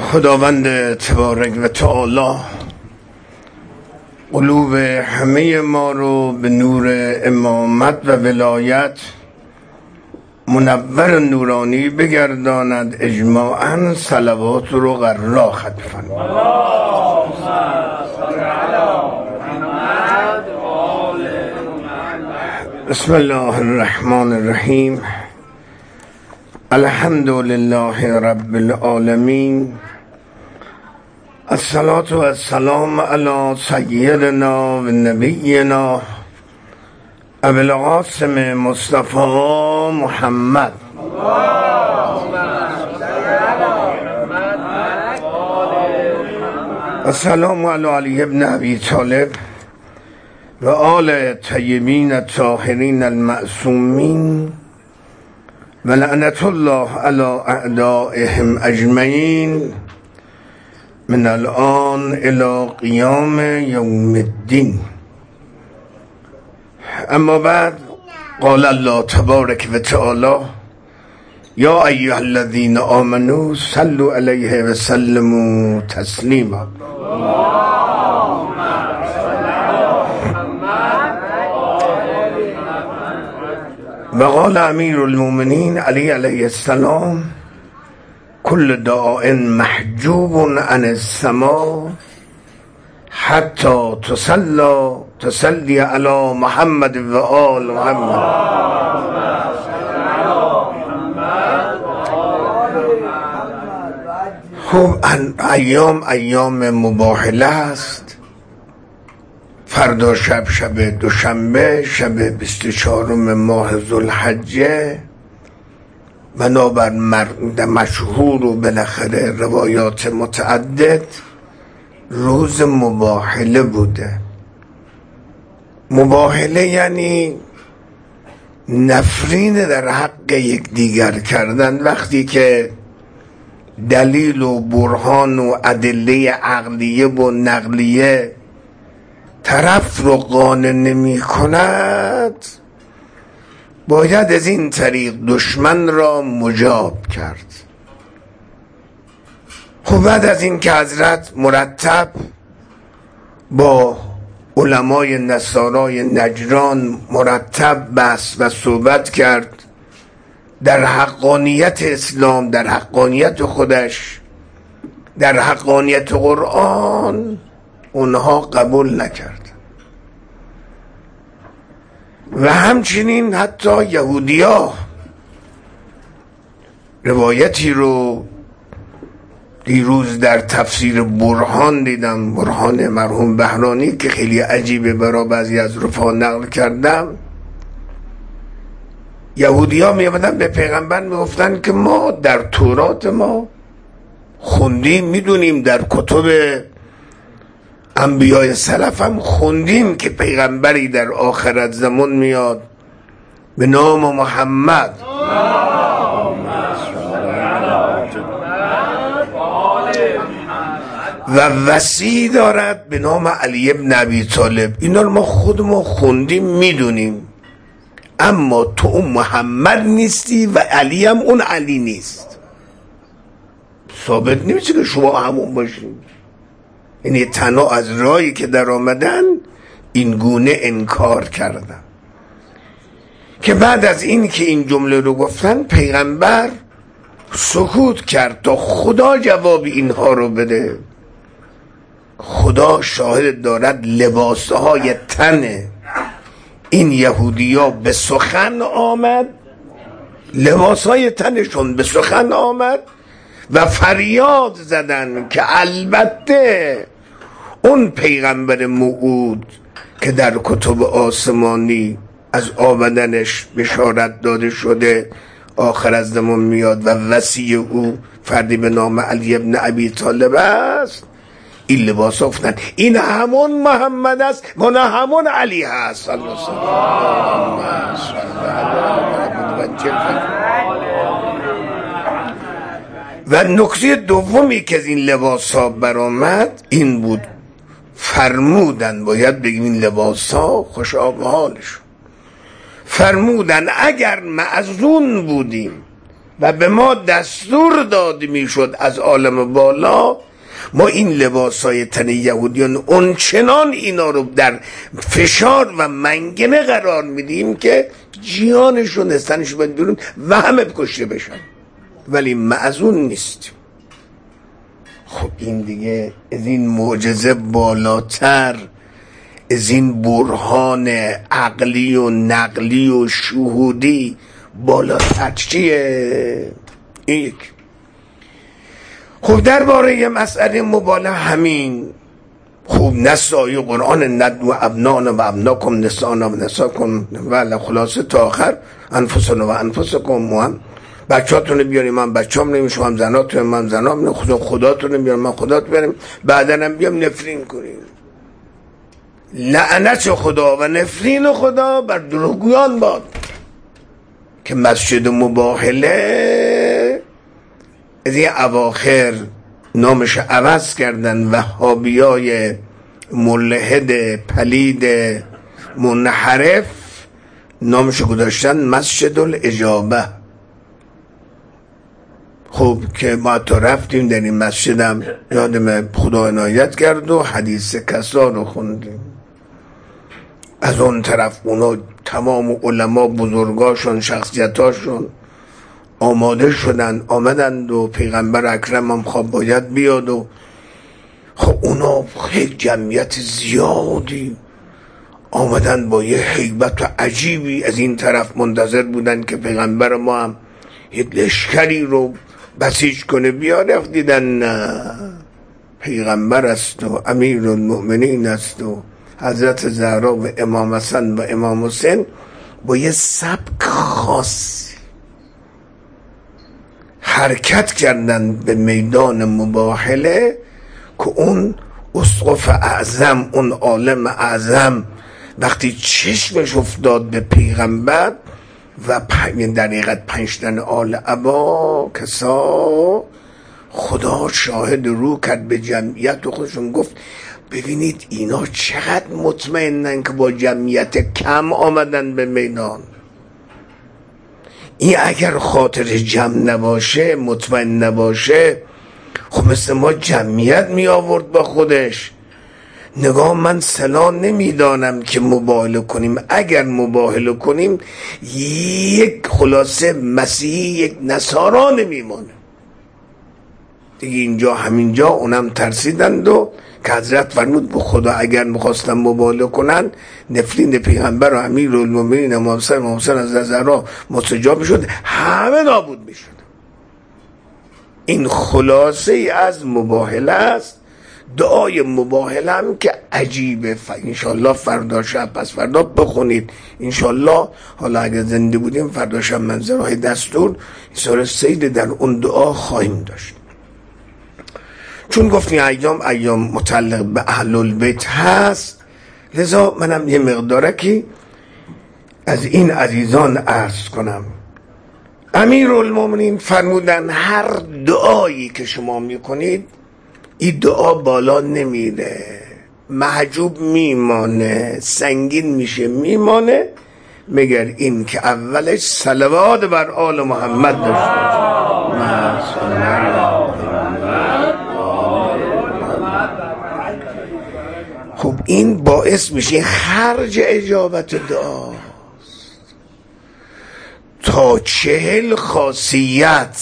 خداوند تبارک و تعالی قلوب همه ما رو به نور امامت و ولایت منور نورانی بگرداند. اجماعاً صلوات رو قرار ختم فرماید. بسم الله الرحمن الرحیم. الحمد لله رب العالمین. الصلاة و السلام علی سیدنا و نبینا ابو القاسم مصطفی محمد. السلام علی علی ابن ابی طالب و آل طیبین الطاهرین المعصومین و لعنت الله علی اعدائهم اجمعین من الان الی قیام یوم الدین. اما بعد، قال الله تبارک و تعالی: یا ایها الذین آمنوا صلوا علیه و سلموا تسلیما. و قال امیر المؤمنین علی علیه السلام: کل داء محجوب عن السماء حتی تصلی علی محمد و آل محمد. خب ایام مباهله است. فردا شب دوشنبه، شب 24 ماه ذوالحجه، بنابر مشهور و بالاخره روایات متعدد روز مباهله بوده. مباهله یعنی نفرین در حق یکدیگر کردن. وقتی که دلیل و برهان و ادله عقلیه و نقلیه طرف رو قانع نمی کند، باید از این طریق دشمن را مجاب کرد. خب بعد از این که حضرت مرتب با علمای نصارای نجران مرتب بحث و صحبت کرد در حقانیت اسلام، در حقانیت خودش، در حقانیت قرآن، اونها قبول نکرد. و همچنین حتی یهودیا روایتی رو دیروز در تفسیر برهان دیدم، برهان مرحوم بهرانی، که خیلی عجیبه، برای بعضی از رفقا نقل کردم. یهودیا میامدن به پیغمبر میگفتن که ما در تورات ما خوندیم، میدونیم، در کتب انبیای سلف هم خوندیم که پیغمبری در آخرت زمان میاد به نام محمد و وصی دارد به نام علی ابن ابی طالب. اینا رو ما خودمون خوندیم، میدونیم، اما تو اون محمد نیستی و علی هم اون علی نیست. ثابت نمیشه که شما همون باشین. یعنی تنها از راهی که در آمدن این گونه انکار کردن. که بعد از این که این جمله رو گفتن، پیغمبر سکوت کرد تا خدا جواب اینها رو بده. خدا شاهد دارد لباسهای تن این یهودیا به سخن آمد، لباسهای تنشون به سخن آمد و فریاد زدن که البته اون پیغمبر موعود که در کتب آسمانی از آمدنش بشارت داده شده آخر از زمان میاد و وصی او فردی به نام علی ابن ابی طالب است، این لباس افتن این همون محمد است و نه همون علی هست. صلی الله علیه و و نکته دومی که از این لباس ها برآمد این بود، فرمودن، باید بگیم این لباس ها خوش آب حالشون، فرمودن اگر معذون بودیم و به ما دستور داده میشد از عالم بالا، ما این لباسای تن یهودیان اونچنان اینا رو در فشار و منگنه قرار میدیم که جیانشون دستنش باید بیرون و همه کشته بشن، ولی معذون نیست. خب این دیگه از این معجزه بالاتر، از این برهان عقلی و نقلی و شهودی بالاتر چیه؟ این یک. خب درباره یه مسئله مباله همین، خوب نسای قرآن ندو ابنان و ابناکم نسان و نساکم و خلاصه تا آخر انفسان و انفسکم و هم بچهاتون بیاریم، من بچه‌ام نمیم، شما هم زناتون، من زنام، خداتون بیاریم، من خدات بیاریم، بعدن هم بیام نفرین کنیم. لعنت خدا و نفرین خدا بر دروغگویان باد که مسجد مباهله از این اواخر نامش عوض کردن، وهابیای ملحد پلید منحرف نامش گذاشتن مسجد الاجابه. خب که ما تا رفتیم در این مسجدم یادم خدا عنایت کرد و حدیث کسا رو خوندیم. از اون طرف اونا تمام علما بزرگاشون شخصیتاشون آماده شدن، آمدند و پیغمبر اکرم هم خواب باید بیاد و خب اونا خیلی جمعیت زیادی آمدن با یه هیبت عجیبی از این طرف منتظر بودن که پیغمبر ما هم یک لشکری رو بسیج کنه. بیاد دیدن نه، پیغمبر است و امیر المؤمنین است و حضرت زهرا و امام حسن و امام حسین با یه سبک خاص حرکت کردن به میدان مباهله که اون اسقف اعظم، اون عالم اعظم وقتی چشمش افتاد به پیغمبر و در حقیقت 5 تن آل عبا کسا، خدا شاهد رو کرد به جمعیت و خودشون گفت ببینید اینا چقدر مطمئنن که با جمعیت کم آمدن به میدان. این اگر خاطر جمع نباشه، مطمئن نباشه، خب مثل ما جمعیت می آورد با خودش. نگاه من سلا نمیدانم که مباهله کنیم، اگر مباهله کنیم یک خلاصه مسیحی یک نصارا نمیمونه دیگه. اینجا همینجا اونم ترسیدند و که حضرت فرمود به خدا اگر میخواستن مباهله کنن نفرین پیغمبر و امیر المؤمنین امام حسین از زهرا مستجاب شد، همه نابود میشد. این خلاصه ای از مباهله است. دعای مباهله هم که عجیبه، انشالله فردا شب پس فردا بخونید انشالله. حالا اگر زنده بودیم فردا شب منظرهای دستور سوره سید در اون دعا خواهیم داشت. چون گفتیم ایام متعلق به اهل البیت هست، لذا منم یه مقدارکی از این عزیزان عرض کنم. امیر المؤمنین فرمودن هر دعایی که شما میکنید این دعا بالا نمیره، محجوب میمانه، سنگین میشه میمانه، مگر این که اولش صلوات بر آل محمد داشته باشه. خب این باعث میشه خرج اجابت دعاست. تا 40 خاصیت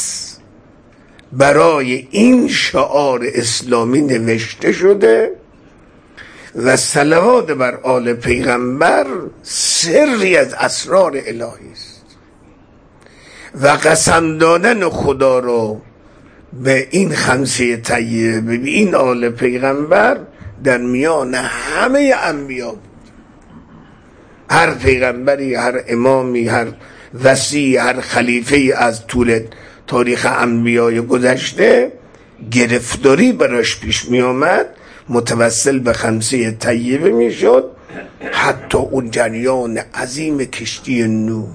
برای این شعار اسلامی نوشته شده و صلوات بر آل پیغمبر سری از اسرار الهی است و قسم دادن خدا رو به این خمسه طیبه، به این آل پیغمبر در میان همه انبیا بود. هر پیغمبری، هر امامی، هر وصی، هر خلیفه‌ای از طول تاریخ انبیای گذشته گرفتاری براش پیش می آمد، متوسل به خمسه طیبه می شد. حتی اون جریان عظیم کشتی نوح،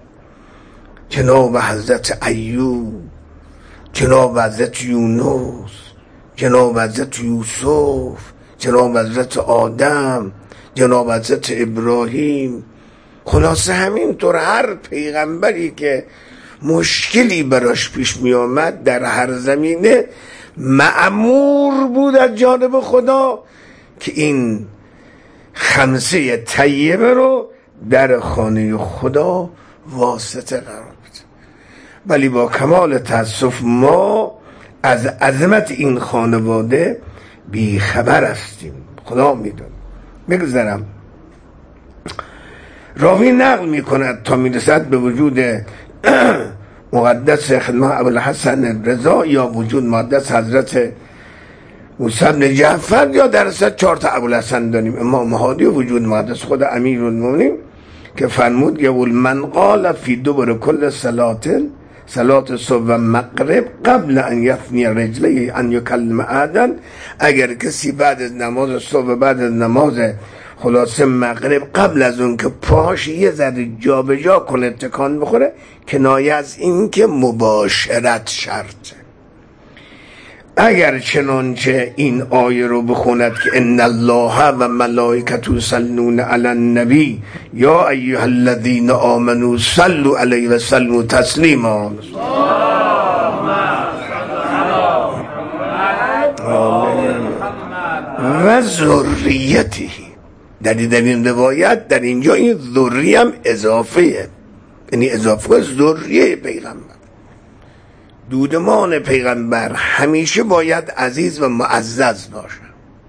جناب حضرت ایوب، جناب حضرت یونس، جناب حضرت یوسف، جناب حضرت آدم، جناب حضرت ابراهیم، خلاصه همینطور هر پیغمبری که مشکلی براش پیش می آمد در هر زمینه مأمور بود از جانب خدا که این خمسه طیبه رو در خانه خدا واسطه قرار بده. ولی با کمال تأسف ما از عظمت این خانواده بی خبر هستیم، خدا میدونه. بگذارم راوی نقل میکند تا میرسد به وجود مقدس خدمت ابوالحسن رضا یا وجود مقدس حضرت موسی بن جعفر، یا در اصل 4 تا ابوالحسن داریم، امام هادی و وجود مقدس خود امیرالمومنین که فرمود یقول من قال فی دبر کل صلات صبح و مغرب قبل ان یفنی رجلی ان یکلم احدا، اگر کسی بعد از نماز صبح بعد از نماز خلاصه مغرب قبل از اون که پاش یه ذره جا به جا کنه تکان بخوره، کنایه از این که مباشرت شرطه. اگر چنانچه این آیه رو بخوند که ان الله و ملائکته یصلون علی النبی یا ایها الذین آمنوا صلوا علیه و سلموا تسلیما و ذریته، در این روایت در اینجا این ذریه هم اضافه، یعنی اضافه ذریه پیغمبر. دودمان پیغمبر همیشه باید عزیز و معزز باشه.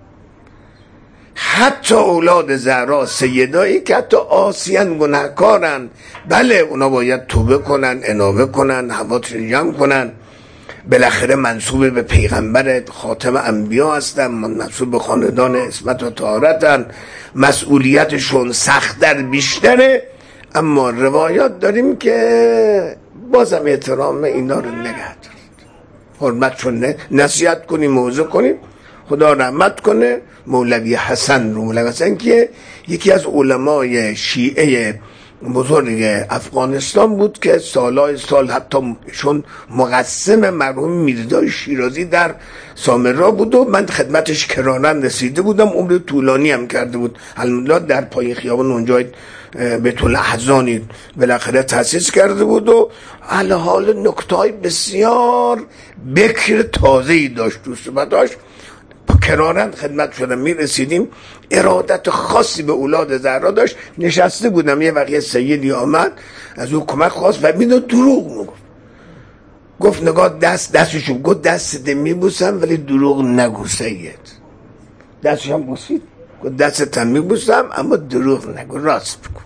حتی اولاد زهرا سیدایی که حتی عاصیان گناهکارن، بله اونا باید توبه کنن، انابه کنن، حواسشون جمع کنن، بالاخره منسوب به پیغمبر خاتم انبیا هستن، منسوب به خاندان عصمت و طهارتن، مسئولیتشون سخت‌تر بیشتره. اما روایات داریم که بازم احترام اینا رو نگه دارید، حرمتشون نصیحت کنیم، موعظه کنیم. خدا رحمت کنه مولوی حسن رو، مولوی حسن که یکی از علمای شیعه بزرگ افغانستان بود که سالهای سال حتی شون مقسم مرحوم میرزای شیرازی در سامرا بود و من خدمتش کرانن رسیده بودم، عمر طولانی هم کرده بود. الحمدلله در پای خیابان اونجا بیت الاحزانی بالاخره تأسیس کرده بود و حال نکته‌های بسیار بکر تازه‌ای داشت تو صحبتاش. با کرانن خدمت شدم میرسیدیم، ارادت خاصی به اولاد زهرا داشت. نشسته بودم یه وقت سیدی آمد از او کمک خواست و میدون دروغ میگفت. گفت نگاه دستشو گفت دست میبوسم ولی دروغ نگو سید. دستش هم بوسید، گفت دستت میبوسم اما دروغ نگو، راست بگو.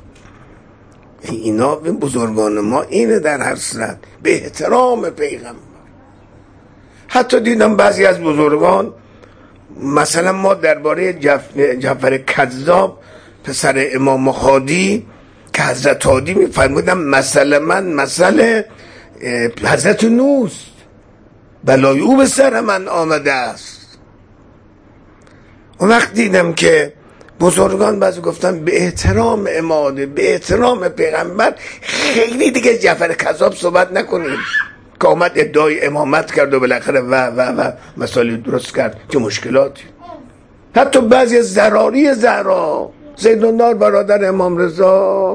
اینا به بزرگان ما اینه در هر صورت به احترام پیغمبر. حتی دیدم بعضی از بزرگان، مثلا ما درباره جعفر کذاب پسر امام هادی که حضرت هادی میفرمودن مثل من مثل حضرت نوست، بلای او به سر من آمده است. اون وقت دیدم که بزرگان بعضی گفتن به احترام اماده، به احترام پیغمبر خیلی دیگه جعفر کذاب صحبت نکنیم که آمد ادعای امامت کرد و بالاخره و مسائل درست کرد، چه مشکلاتی. حتی بعضی از زراری زهرا، زیدالنار برادر امام رضا،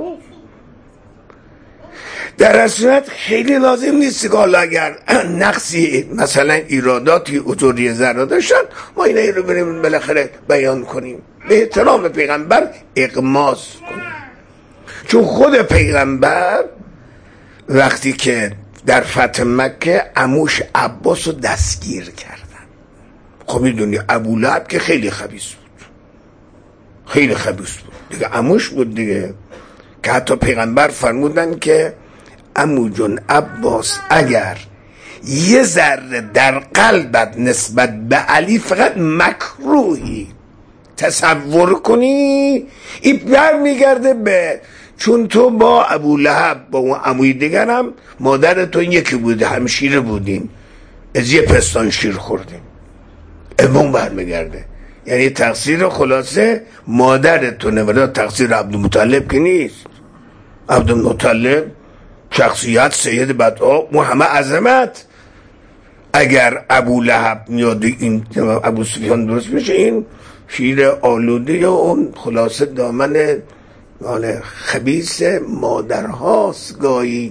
در اصلیت خیلی لازم نیست که حالا اگر نقصی مثلا ایراداتی حضوری زهرا داشتن ما اینه رو بریم بالاخره بیان کنیم، به احترام پیغمبر اغماض کنیم. چون خود پیغمبر وقتی که در فتح مکه عموش عباس رو دستگیر کردن، خب میدونی ابولهب که خیلی خبیث بود، خیلی خبیث بود دیگه، عموش بود دیگه، که حتی پیغمبر فرمودن که عمو جون عباس اگر یه ذره در قلبت نسبت به علی فقط مکروهی تصور کنی، این برمیگرده به چون تو با ابولهب با اون عموی دیگرم مادر تو یکی بوده، همشیره بودیم، از یه پستان شیر خوردیم، امون برمیگرده. یعنی تقصیر خلاصه مادرتونه ولی تقصیر عبدالمطلب که نیست. عبدالمطلب شخصیت سید بدعا و همه عظمت. اگر ابولهب میاد این ابو سفیان درست میشه، این شیر آلوده یا اون خلاصه دامن خبیث مادرهاست گاهی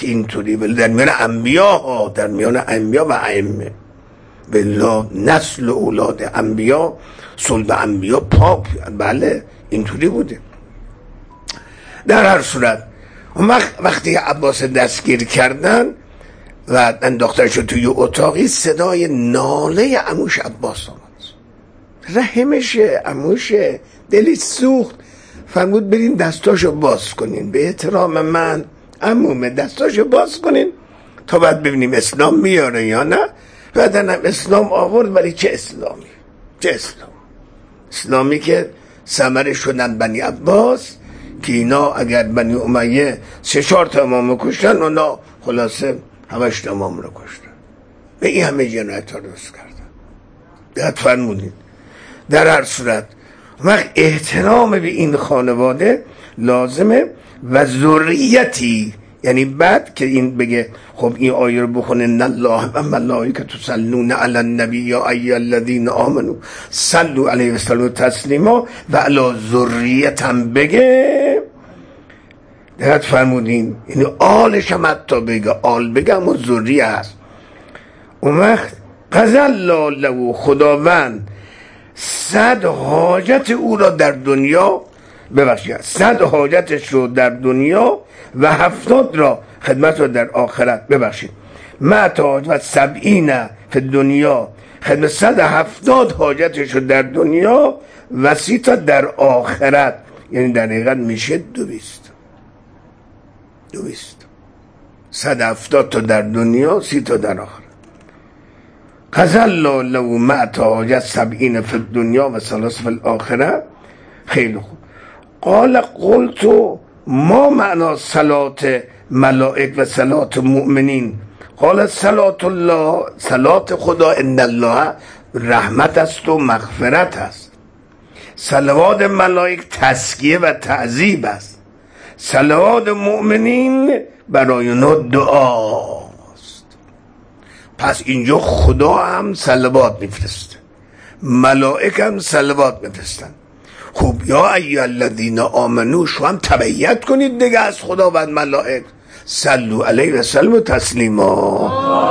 که اینطوری ولی در میان انبیا ها، در میان انبیا و ائمه بالله نسل و اولاد انبیا صلب انبیا پاک، بله اینطوری بوده. در هر صورت وقتی عباس دستگیر کردن و انداختنش توی اتاقی، صدای ناله عموش عباس آمد. رحمشه، عموشه، دلی سوخت، فرمود برین دستاشو باز کنین، به احترام من عمومه، دستاشو باز کنین تا بعد ببینیم اسلام میاره یا نه. بعدن هم اسلام آورد، ولی چه اسلامی؟ چه اسلام؟ اسلامی که ثمره شدن بنی عباس، که اینا اگر بنی امیه 3-4 تا امام کشتن، اونا خلاصه 8 امام رو کشتن. به این همه جنایت ها درست کردن. دقت فرمودین. در هر صورت وقت احترام به این خانواده لازمه و ذریتی، یعنی بعد که این بگه خب این آیه رو بخونه ان الله و ملائکته یصلون علی النبی یا ایها الذین آمنوا صلوا علیه و سلموا تسلیما و علی ذریتم بگه. دقت فرمودین، یعنی آلش هم حتی بگه، آل بگه اما ذریه هست. اون وقت قضا له، خداوند 100 حاجت او را در دنیا، ببخشید 100 حاجتش رو در دنیا و 70 را خدمت را در آخرت، ببخشید معتاج و 70 فی دنیا، خدمت 170 حاجتش رو در دنیا و 30 تا در آخرت، یعنی در حقیقت میشه 200. 170 تا در دنیا، 30 تا در آخرت. قضا الله له معتاج 70 فی الدنیا و 30 فی الاخره. خیلی خوب. قلت ما معنا صلات ملائک و صلات مؤمنین؟ قال صلات الله، صلات خدا ان الله رحمت است و مغفرت است. صلوات ملائک تزکیه و تعذیب است. صلوات مؤمنین برای اونا دعاست. پس اینجا خدا هم صلوات میفرسته، ملائک هم صلوات میفرستن. خوب یا ایها الذین آمنو، شما هم تبعیت کنید دیگه از خدا و ملائک، صلوا علیه و سلموا تسلیما.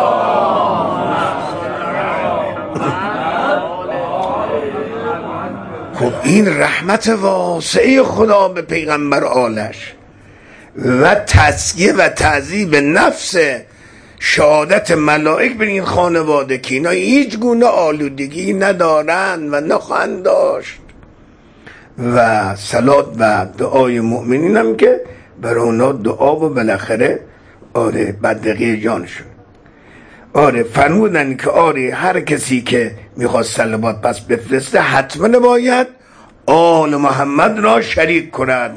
خب این رحمت واسعه خدا به پیغمبر آلش و تزکیه و تعذیب نفس شهادت ملائک به این خانواده که اینا هیچ گونه آلودگی ندارن و نخواهند داشت، و صلات و دعای مؤمنین هم که برای اونا دعا و بالاخره آره بدقی جانشون. آره فرمودن که آره هر کسی که میخواد صلوات پس بفرسته حتما باید آل محمد را شریک کند.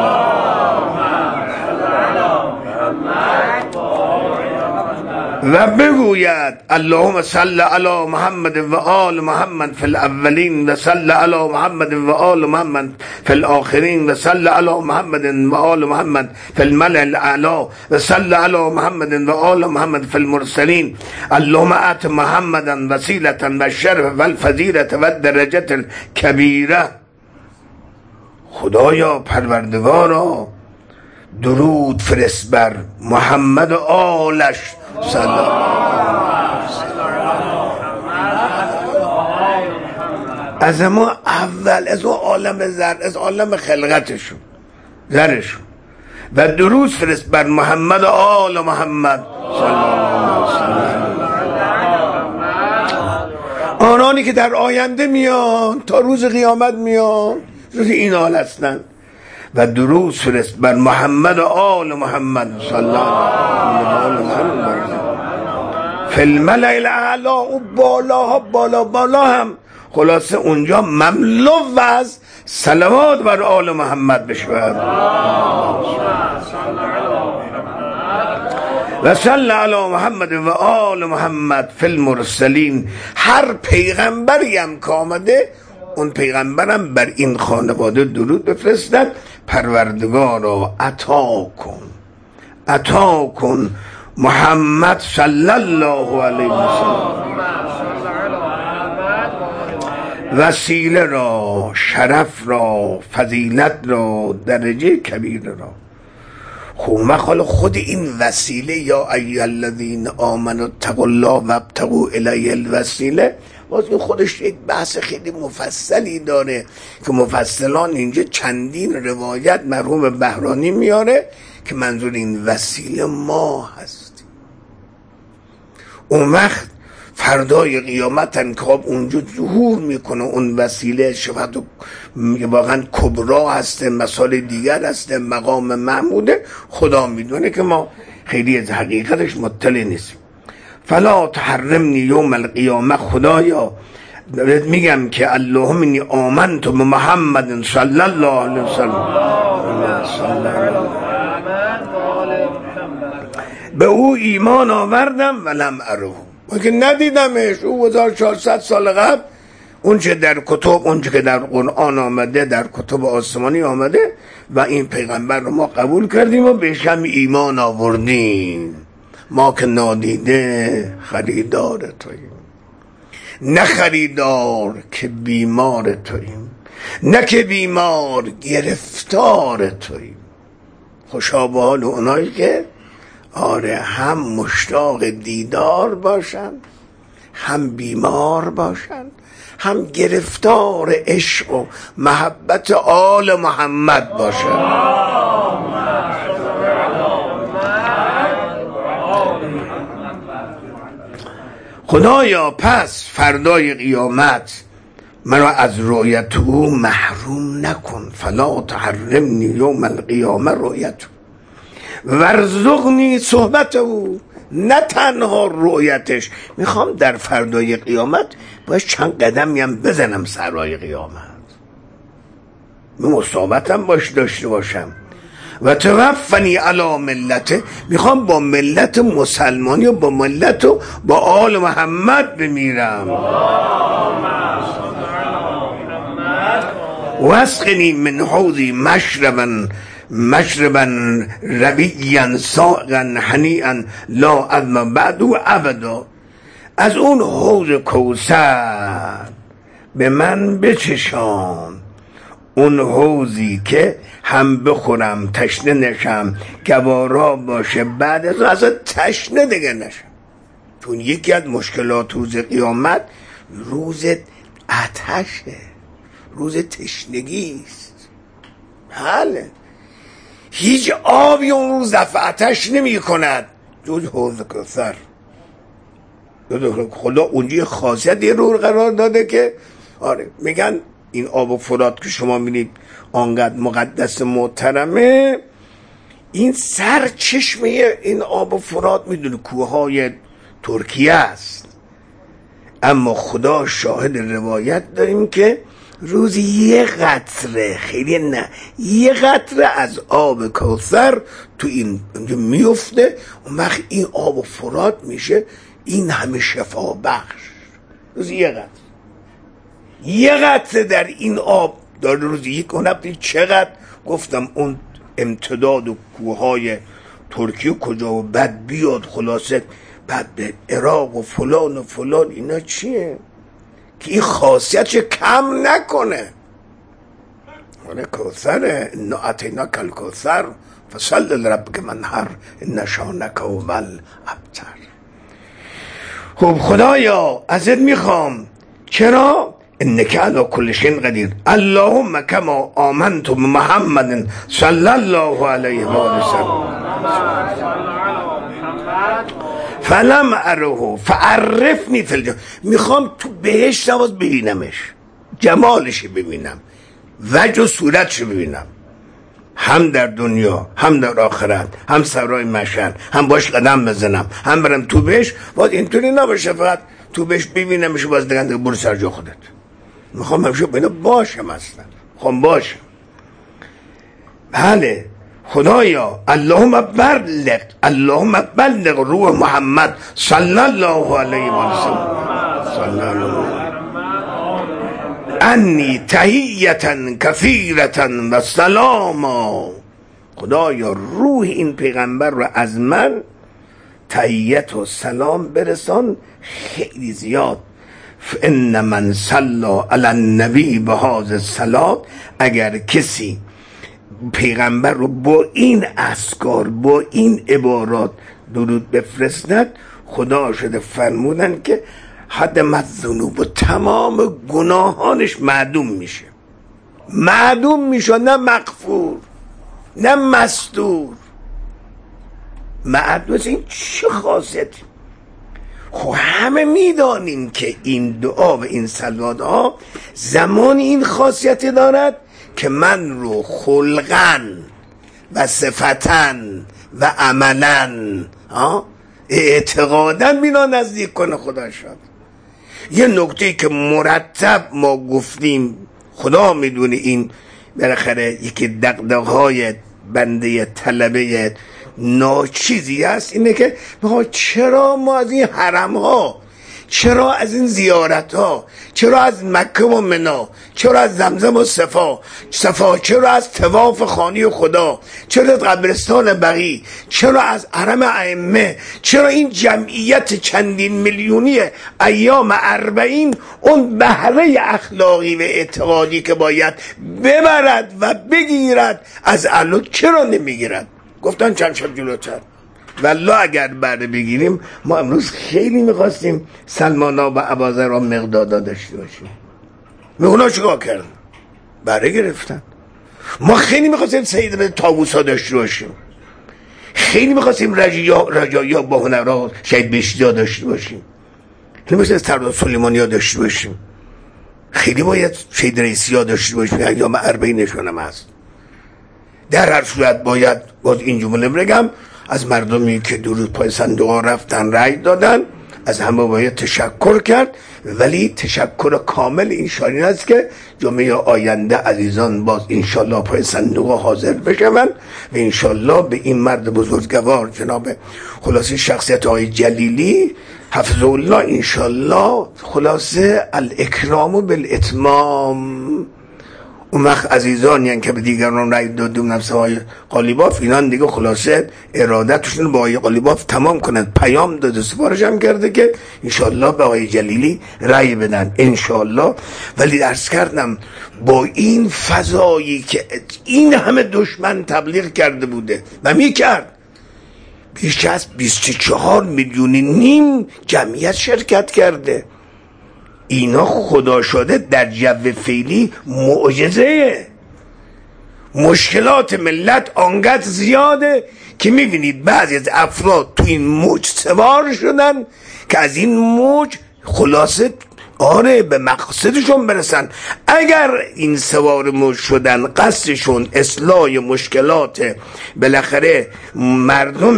و بگوید اللهم صل علی محمد و آل محمد فی الاولین و صل علی محمد و آل محمد فی الاخرین و صل علی محمد و آل محمد فی الملأ الاعلی و صل علی محمد و آل محمد فی المرسلین. اللهم ات محمدا وسیلة و الشرف و الفضیلة و الدرجة الکبیره. خدایا پروردگارا درود فرست بر محمد و آلش از ما اول، از اون عالم زر، از عالم خلقتشون زرشون، و درود فرست بر محمد و آل محمد آنانی که در آینده میان تا روز قیامت میان، روز این حال هستن. و درود فرست بر محمد و آل محمد صلی الله علیه و سلم فی الملأ الاعلی. و بالا هم خلاصه اونجا مملو از صلوات بر آل محمد بشود. و صلی علی محمد و آل محمد فی المرسلین. هر پیغمبری هم که آمده اون پیغمبرم بر این خانواده درود بفرستد. پروردگارا عطا کن محمد صلی الله علیه و سلم وسیله را، شرف را، فضیلت را، درجه کبیر را. حالا خود این وسیله یا ایها الذین آمنوا اتقوا الله وابتغوا الیه الوسیله، باز این خودش یک بحث خیلی مفصلی داره که مفصلان اینجا چندین روایت مرحوم بهرانی میاره که منظور این وسیله ما هستیم. اون وقت فردای قیامت انکاب اونجا ظهور میکنه اون وسیله شفاعت واقعا کبرا هسته، مسائل دیگر هسته، مقام محموده، خدا میدونه که ما خیلی از حقیقتش مطلع نیستیم. فلا تحرمنی یوم القیامه، خدایا میگم که اللهم انی آمنت بمحمد صلی الله علیه وسلم، به او ایمان آوردم ولم اره، که ندیدمش. او 1400 سال قبل اون چه در کتب، اون چه که در قرآن آمده، در کتب آسمانی آمده و این پیغمبر رو ما قبول کردیم و بهش هم ایمان آوردیم. ما که نادیده خریدار توییم، نه خریدار که بیمار توییم، نه که بیمار گرفتار توییم. خوشا به حال اونایی که آره هم مشتاق دیدار باشن، هم بیمار باشن، هم گرفتار عشق و محبت آل محمد باشن. خدایا پس فردای قیامت مرا از رؤیت او محروم نکن، فلا تحرمنی یوم القیامه رؤیت ورزقنی صحبت او. نه تنها رؤیتش، میخوام در فردای قیامت باید چند قدمی هم بزنم سرای قیامت، مصابتم باش داشته باشم. و توفنی علی ملته، میخوام با ملت مسلمانی و با ملت و با آل محمد بمیرم. واسقنی من حوضی مشربا ربیعا ساقا حنیعا لا عظم بعد و ابدا، از اون حوض کوثر به من بچشان، اون حوضی که هم بخورم تشنه نشم، گوارا باشه، بعد از اصلا تشنه دیگه نشم. چون یکی از مشکلات روز قیامت روز آتشه، روز تشنگی است. بله، هیچ آبی اون روز دفع آتش نمی کند جز حوض کوثر. خدا اونجا خاصیت یه رو قرار داده که آره میگن این آب و فرات که شما می‌بینید آنقدر مقدس محترمه، این سر چشمه این آب و فرات میدونه کوههای ترکیه است، اما خدا شاهد روایت داریم که روزی یه قطره، خیلی نه، یه قطره از آب کوثر تو این میفته، اون وقت این آب و فرات میشه این همه شفا بخش. روزی یه قطره در این آب داره روزی یک کنه. چقدر گفتم اون امتداد و کوههای ترکیه کجا و بعد بیاد خلاصه بعد به عراق و فلان و فلان، اینا چیه که این خاصیتش کم نکنه. اون کوثره، انا اتیناک الکوثر فصل لربک منحر ان شانک هو الابتر. خب خدایا ازت میخوام، چرا؟ انک علی کل شیء قدیر. اللهم کما آمنت بمحمد صلی الله علیه و آله فلم اره فعرفنی فی الجنه. میخوام تو بهشت نواز ببینمش، جمالش ببینم، وجه و صورتش ببینم، هم در دنیا هم در آخرت، هم سرای مشهد، هم باش قدم بزنم، هم برم تو بهشت. باز اینطوری نباشه فقط تو بهشت ببینمش باز دیگه برو سر جا خودت. میخوام همیشه بینا باشم، اصلا میخوام باشم. بله خدایا اللهم بلغ روح محمد صلی الله علیه و سلم انی تحیتا کثیرتا و سلاما. خدایا روح این پیغمبر رو از من تحیت و سلام برسان خیلی زیاد. فان من صلی علی النبی بهذا الصلاه، اگر کسی پیغمبر رو با این اذکار با این عبارات درود بفرستند، خدا شده فرمودن که حد الذنوب و تمام گناهانش معدوم میشه، معدوم میشه، نه مغفور نه مستور. معدوم این چه خاصیتی؟ خب همه میدانیم که این دعا و این صلواتها زمانی این خاصیتی دارد که من رو خلقاً و صفتاً و عملاً اعتقاداً بینا نزدیک کنه خدا شد. یه نکته که مرتب ما گفتیم، خدا میدونه این بالاخره یکی دغدغه‌های بنده طلبه ناچیزی است، اینه که چرا ما از این حرم ها، چرا از این زیارت ها، چرا از مکه و منا، چرا از زمزم و صفا، چرا از طواف خانه خدا، چرا از قبرستان بقیع، چرا از حرم ائمه، چرا این جمعیت چندین میلیونی ایام 40 اون بهره اخلاقی و اعتقادی که باید ببرد و بگیرد از علو چرا نمیگیرد؟ گفتن چند شب جلوتر. والله اگر بره بگیریم، ما امروز خیلی میخواستیم سلمانا و اباذر را مقدادا داشته باشیم، اونا چیکار کردن؟ بره گرفتن. ما خیلی میخواستیم سید طاووسا داشته باشیم، خیلی میخواستیم رجایا با هنرها شهید بهشتی‌ها داشته باشیم، خیلی میخواستیم سردار سلیمانی‌ها داشته باشیم، خیلی باید شهید رئیسی‌ها داشته باشیم، ایام 40 هم هست. در هر صورت باید باز این جمله بگم، از مردمی که درود پای صندوق رفتن رأی دادن، از همه باید تشکر کرد، ولی تشکر کامل این شانین است که جمعه آینده عزیزان باز انشالله پای صندوق حاضر بشوند و انشالله به این مرد بزرگوار جناب خلاصه شخصیت آقای جلیلی حفظه الله انشالله خلاصه الاکرام بالاتمام. اون وقت عزیزان یعنی که به دیگران رأی دادیم نفس های قالیباف، اینان دیگه خلاصه ارادتشون با آقای قالیباف تمام کنند. پیام داده، سفارش هم کرده که انشالله به آقای جلیلی رأی بدن انشالله. ولی عرض کردم با این فضایی که این همه دشمن تبلیغ کرده بوده و میکرد، بیش از 24 میلیون جمعیت شرکت کرده، اینا خدا شده در جو فعلی معجزه. مشکلات ملت آنقدر زیاده که میبینید بعضی از افراد تو این موج سوار شدن که از این موج خلاصه به مقصدشون برسن. اگر این سوار موج شدن قصدشون اصلاح مشکلات بالاخره مردم،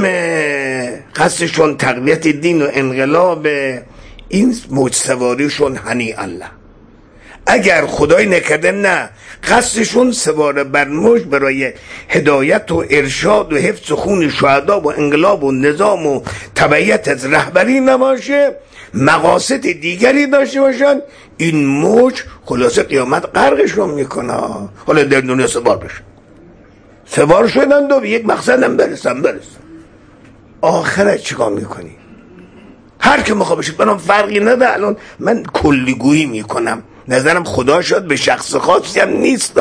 قصدشون تقویت دین و انقلاب، این موج سواریشون هنی الله. اگر خدای نکرده نه قصدشون سوار بر موج برای هدایت و ارشاد و حفظ خون شهدا و انقلاب و نظام و تبعیت از رهبری نباشه، مقاصد دیگری داشته باشن، این موج خلاصه قیامت غرقشون میکنه. حالا در دنیا سوار بشن، سوار شدن و به یک مقصدم برسن. آخرت چیکار میکنی؟ هر که میخواد بشه برام فرقی نده. الان من کلیگویی میکنم، نظرم خدا شد به شخص خاصی هم نیست،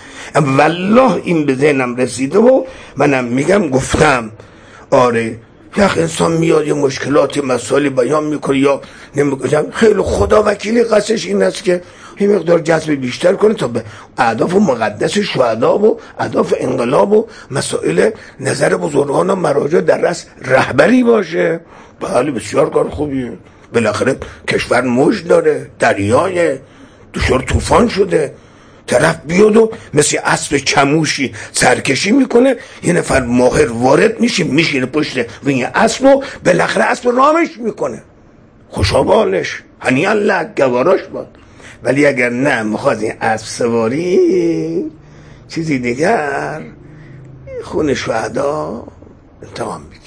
والله این به ذهنم رسیده و منم میگم گفتم آره یک انسان میاد یه مشکلات مسائلی بیان میکنه یا نمیگم، خیلی خدا وکیلی قصدش این است که این مقدار جذب بیشتر کنه تا به اهداف مقدس شهدا و اهداف انقلاب و مسائل نظر بزرگان و مراجع در رأس رهبری باشه. بله بسیار کار خوبیه. بالاخره کشور موج داره، دریای دچار طوفان شده، طرف بیاد و مثل اسب چموشی سرکشی میکنه، یه نفر ماهر وارد میشینه پشت وین اسب و بالاخره اسب رامش میکنه، خوشا بالش هنی الله گواراش باد. ولی اگر نه میخواد این اسب سواری چیزی دیگر، خون شهدا انتقام بگیره.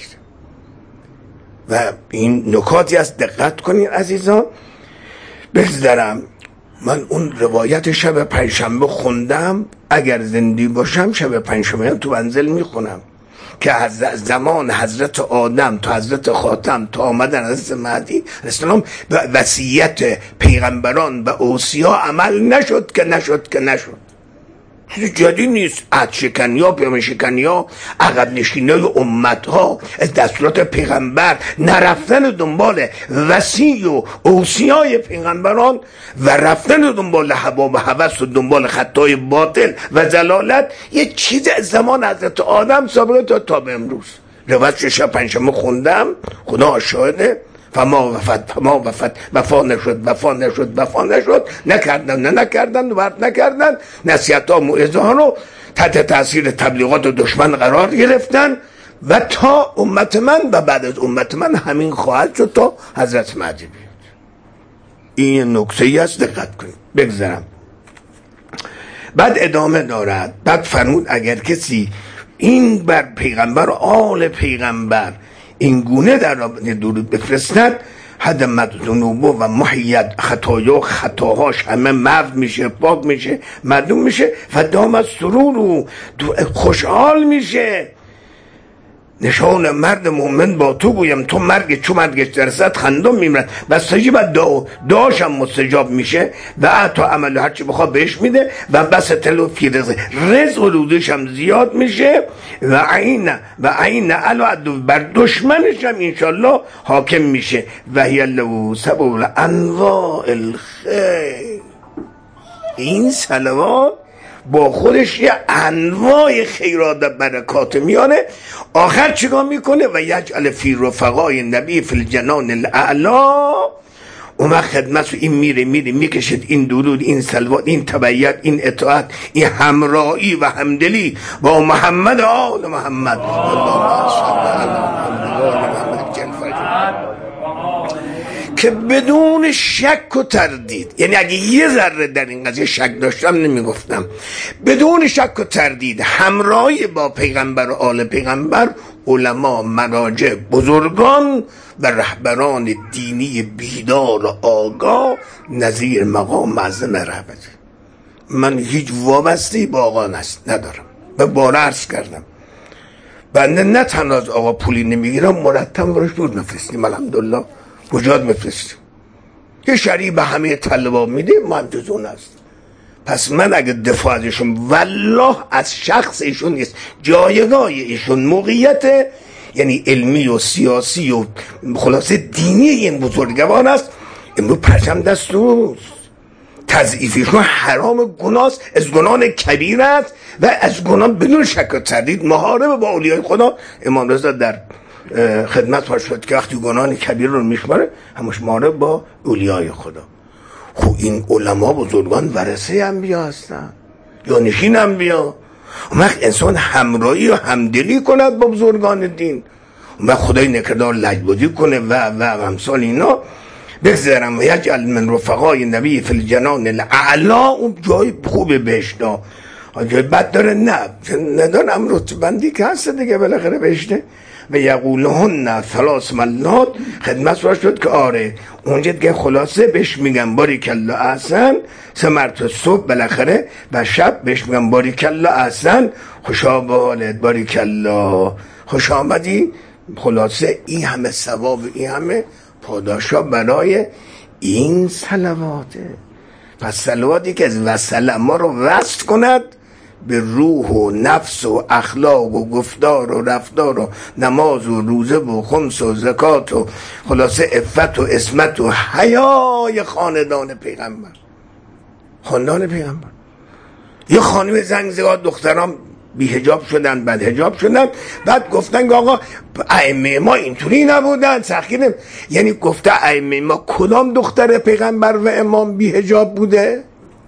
و این نکاتی است دقت کنین عزیزان. بگذارم من اون روایت شب پنجشنبه خوندم، اگر زنده باشم شب پنجشنبه تو منزل میخونم که از زمان حضرت آدم تا حضرت خاتم تا آمدن حضرت مهدی اسلام وصیت پیغمبران و اوصیا عمل نشد. چیز جدید نیست. عهد شکنی ها، پیمان شکنی ها، عقب نشینی های امت ها از دستورات پیغمبر، نرفتن دنبال وصی و اوصیای پیغمبران و رفتن دنبال هوا و هوس و دنبال خطای باطل و ضلالت یه چیز از زمان حضرت آدم سابقه تا به امروز. روایت شب پنجشنبه خوندم، خدا شاهده، فما وفت وفا نشد نکردن ورد نکردن، نصیحت ها موعظه ها رو تحت تاثیر تبلیغات دشمن قرار گرفتن و تا امت من و بعد از امت من همین خواهد شد تا حضرت مهدی بیاد. این نکته ای است، دقت کنید. بگذارم بعد ادامه دارد. بعد فرمود اگر کسی این بر پیغمبر و آل پیغمبر این گونه در رابطه درود بفرستد، هدمت ذنوبه و محیت خطاهاش همه محو میشه، پاک میشه، معدوم میشه و دامت سرور و خوشحال میشه. نشان مرد مومن با تو گویم، تو چو مرگش درصد خندم میمرد. بس تجیب دعاش هم مستجاب میشه و حتی عمل هرچی بخواد بهش میده و بس تلو فی رزق و رودش هم زیاد میشه و عین العدو بر دشمنش هم انشالله حاکم میشه و هی له سبب انواع الخیر. این صلوات با خودش یه انواع خیرات و برکات میانه. آخر چیکار میکنه؟ و یجعل فی رفقای نبی فی الجنان الاعلا. اون خدمت رو این میره میکشد، این درود، این صلوات، این تبعیت، این اطاعت، این همراهی و همدلی با محمد آل محمد که بدون شک و تردید، یعنی اگه یه ذره در این قضیه شک داشتم نمیگفتم، بدون شک و تردید همراهی با پیغمبر و آل پیغمبر، علما، مراجع، بزرگان و رهبران دینی بیدار و آگاه نظیر مقام معظم رهبری. من هیچ وابسته با آقا ندارم و بار عرض کردم، بنده نه تنها از آقا پولی نمیگیرم، مرتب برش دور مفرستیم، الحمدلله وجود مفرستیم. یه شریع به همه طلبا میده، منتظون است. پس من اگه دفاع ازشون والله از شخص ایشون نیست، جایگاه ایشون، موقعیت یعنی علمی و سیاسی و خلاصه دینی این بزرگوار است، امروز پرچم دست روست. تضعیفیشون حرام، گناست، از گناه کبیر است و از گناه بدون شک و تردید محارب با اولیای خدا. امام رضا در خدمت ها شد که وقتی گناه کبیر رو میشماره همش محارب با اولیای خدا. خب این علما بزرگان ورثه انبیا هستن یا نشین انبیا. اون وقت انسان همراهی و همدلی کند با بزرگان دین، اون وقت خدای نکردار لجبازی کنه و همسال اینا. بگذارم و یجعل من رفقای نبی فی الجنان الاعلا. اون جای خوبه بهشتا، جای بد داره نه ندارم، رتبندی که هست دیگه بالاخره بهشته. و یقولهن ثلاث مرات خدمت را شد که آره اونجا دیگه خلاصه بهش میگن باریکالله احسن، 3 مرتبه صبح بالاخره و شب بهش میگن باریکالله احسن، خوشا به حالت، باریکالله، خوش آمدی. خلاصه این همه ثواب، این همه پاداشا برای این صلواته. پس صلواتی که از وصل ما رو وصل کند به روح و نفس و اخلاق و گفتار و رفتار و نماز و روزه و خمس و زکات و خلاصه عفت و عصمت و حیای خاندان پیغمبر. خاندان پیغمبر. یه خانم زنگ زد، دخترام بی حجاب شدن، بعد حجاب شدن، بعد گفتن که آقا ائمه ما اینطوری نبودن، سخیرم. یعنی گفته ائمه ما کدام دختر پیغمبر و امام بی حجاب بوده؟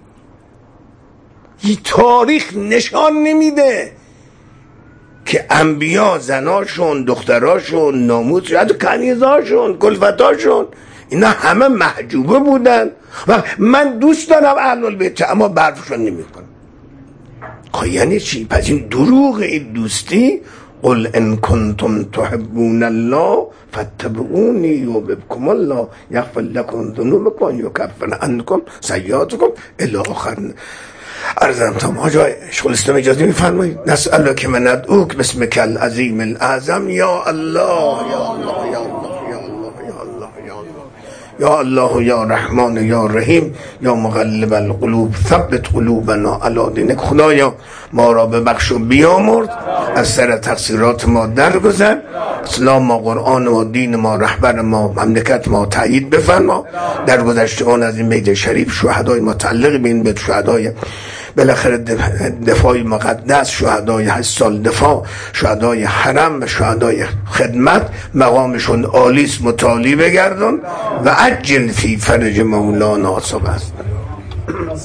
این تاریخ نشان نمیده که انبیا زناشون، دختراشون، ناموسشون، حتی کنیزاشون، کلفتاشون، اینا همه محجوبه بودن. و من دوست دارم اهل البیت اما برفشون نمی کنم. یعنی چی؟ پس این دروغ این دوستی. قل ان کنتم تحبون الله فاتبعونی یحببکم الله یغفر لکم ذنوبکم یکفر عنکم سیئاتکم الی آخر. عرضم تام آجای شیخ الاسلام اجازه میفرمایید؟ نسألک که من ادعوک باسمک العظیم الاعظم یا الله یا الله یا الله یا الله یا الله یا الله یا رحمان یا رحیم یا مقلب القلوب ثبت قلوبنا علی دینک. خدایا ما را ببخش و بیامرز، از سر تقصیرات ما درگذر، اسلام ما، قرآن ما، دین ما، رهبر ما، مملکت ما تایید بفرما. در گذشتگان از این بیت شریف شهدای متعلق به این بیت، شهدای بالاخره دفاع مقدس، شهدای 8 سال دفاع، شهدای حرم و شهدای خدمت، مقامشون عالیست، متعالی بگردن و عجل فی فرج مولانا صبح است.